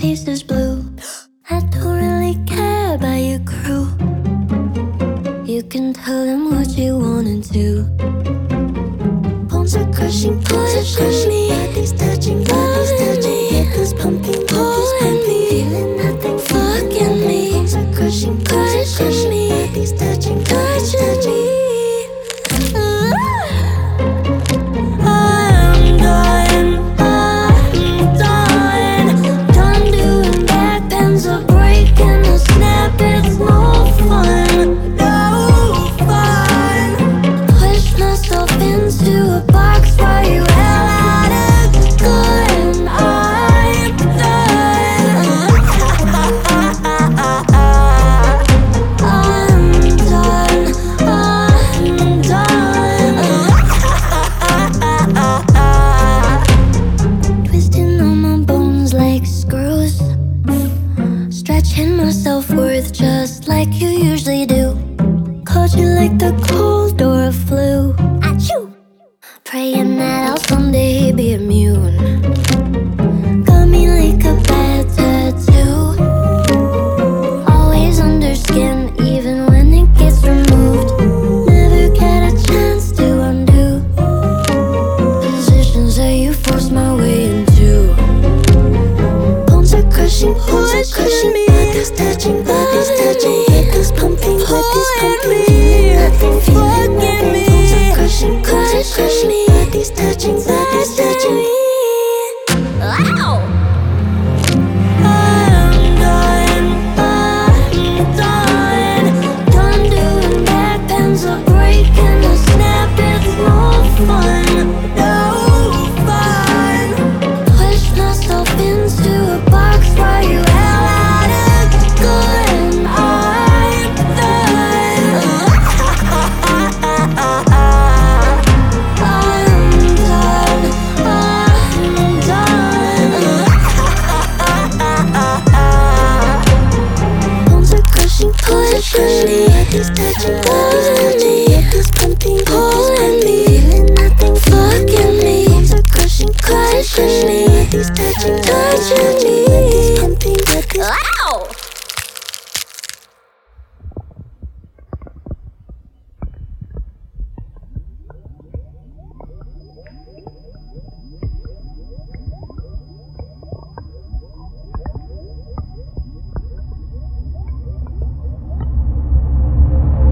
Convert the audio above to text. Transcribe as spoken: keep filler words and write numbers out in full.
face is blue. I don't really care about your crew. You can tell them what you wanna do. Bones are crushing, pushing me. Bodies touching, bodies touching. Head is pumping, pulling me. Feeling nothing, fucking me. Bones are crushing, pushing me. Bodies touching, bodies touching. Stretching my self-worth just like you usually do. Caught you like the cold or a flu. Achoo! Praying that I'll someday be immune. Got me like a bad tattoo. Always under skin, even when it gets removed. Never get a chance to undo positions that you forced my way into. Bones are crushing, bones are crushing me. Bodies touching, bodies touching. Head is pumping, blood is pumping. Feeling nothing, feeling nothing. Bones are crushing, bones are crushing me. Bodies touching, bodies touching me. Ow! I'm done, I'm done. Done doing back bends are breaking. A snap, it's no fun, no fun. Push myself into a box while you hell out of good and I'm done. I'm done, I'm done. Bones are crushing, pushing me. Bodies touching, bodies touching. Head is pumping, pulling me. Feeling nothing, fucking me. Bones are crushing, crushing me. Bodies touching, touching me. Head is pumping, blood is